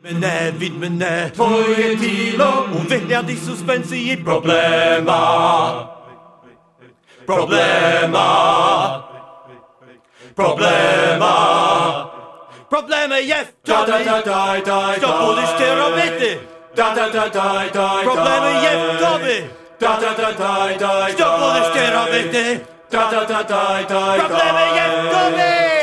Vid menä, Tvoje tilo uvěhňady suspensii problema. Problémy je v Da tom, da da da da co budeš ty robit. Da da da da da Problémy je v tom, Da da da da da co budeš ty robit. Da da da da da Problémy je v tom.